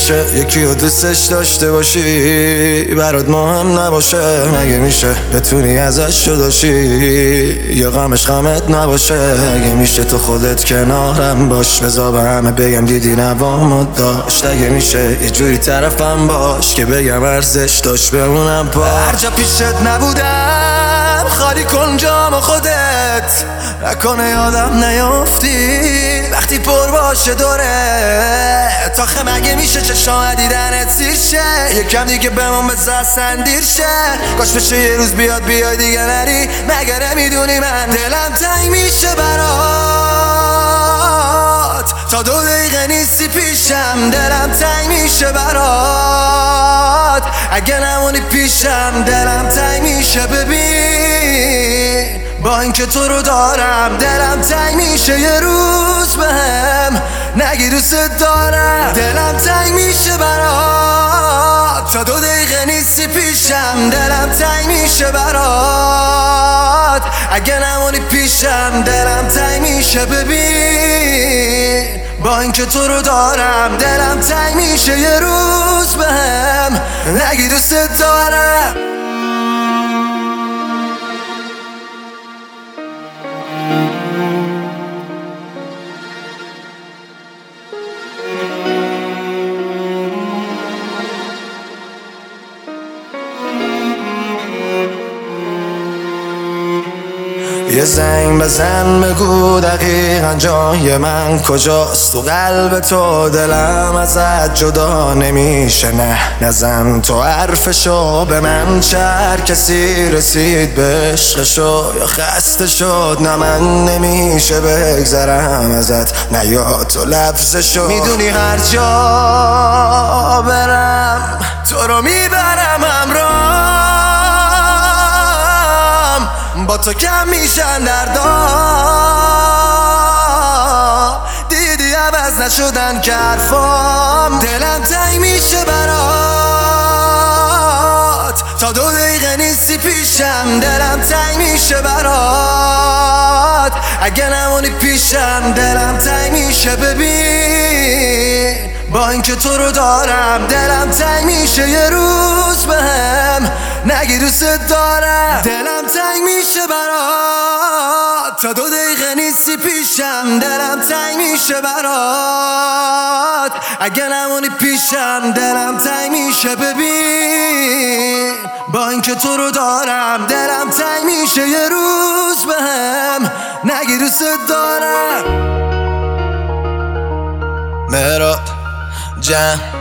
میشه یکی رو دوستش داشته باشی برات مهم نباشه؟ مگه میشه بتونی ازش جداشی یا غمش غمت نباشه؟ مگه میشه تو خودت کنارم باش بذار به همه بگم دیدی نوامو داشت؟ اگه میشه یه جوری طرفم باش که بگم ارزش داشت بمونم پاش؟ هر جا پیشت نبودم خالی کن جام خودت، نکنه یادم نیافتی وقتی پر باشه دوره تاخه مگه میشه چشام دیدنت سیر شه؟ یکم دیگه بمون بذار اصلا دیر شه، کاش بشه یه روز بیاد بیای دیگه نری، مگه نمیدونی من دلم تنگ میشه برات تا 2 دقیقه نیستی پیشم، دلم تنگ میشه برات اگه نمونی پیشم، دلم تنگ میشه ببین با اینکه تو رو دارم، دلم تنگ میشه یه روز بهم نگی دوست دارم، دلم تنگ میشه برات تا 2 دقیقه نیستی پیشم، دلم تنگ میشه برات اگه نمونی پیشم، دلم تنگ میشه ببین با اینکه تو رو دارم، دلم تنگ میشه یه روز بهم نگی دوست دارم. یه زنگ بزن بگو دقیقا جای من کجاست، تو قلب تو دلم ازت جدا نمیشه، نه نزن تو حرفشو به من، چه هر کسی رسید به عشقشو یا خسته شد، نه من نمیشه بگذرم ازت، نه یا تو لفظشو، میدونی هر جا برم تو رو میبرم همراه، با تو کم میشن دردا، دیدی عوض نشدن که حرفام، دلم تنگ میشه برات تا 2 دقیقه نیستی پیشم، دلم تنگ میشه برات اگه نمونی پیشم، دلم تنگ میشه ببین با اینکه تو رو دارم، دلم تنگ میشه یه روز بهم نگی دوست دارم، دلم تنگ میشه برات تا 2 دقیقه نیستی پیشم، دلم تنگ میشه برات اگه نمونی پیشم، دلم تنگ میشه ببین با اینکه تو رو دارم، دلم تنگ میشه یه روز بهم نگی دوست دارم. مهراد جان